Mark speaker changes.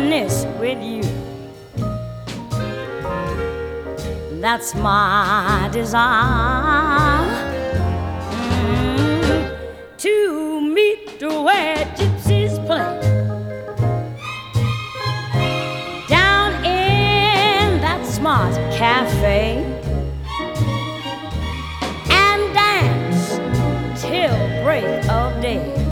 Speaker 1: reminisce with you. That's my desire, to meet where gypsies play, down in that smart cafe, and dance till break of